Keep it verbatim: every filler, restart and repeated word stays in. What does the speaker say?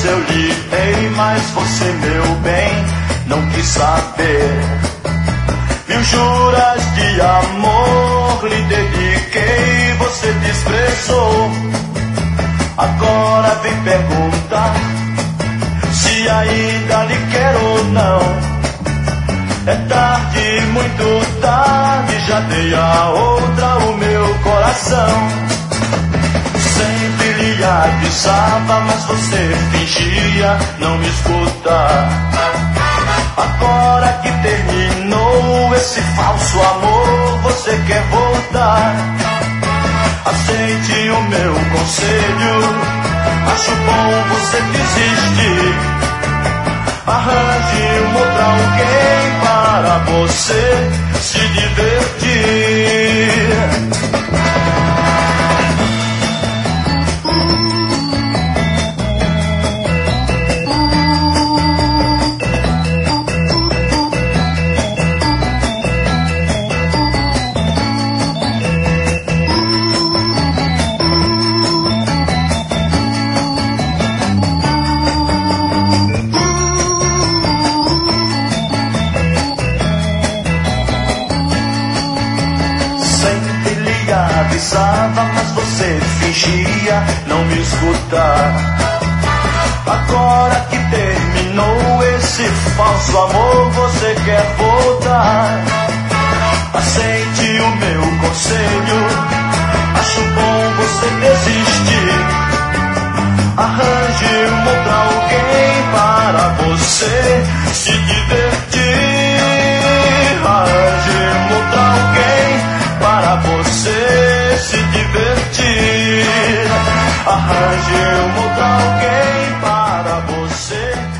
eu lhe dei, mas você, meu bem, não quis saber. Mil juras de amor lhe dediquei, você desprezou. Agora vem perguntar se ainda lhe quero ou não. É tarde, muito tarde, já dei a outra o meu coração. Sempre lhe avisava, mas você fingia não me escutar. Agora que terminou esse falso amor, você quer voltar. Aceite o meu conselho, acho bom você desistir. Arranje um outro alguém para você se divertir. Avisava, mas você fingia não me escutar. Agora que terminou esse falso amor, você quer voltar. Aceite o meu conselho, acho bom você desistir. Arranje um outro alguém para você se divertir. Arranje um outro alguém para você se divertir. Arranje um outro alguém para você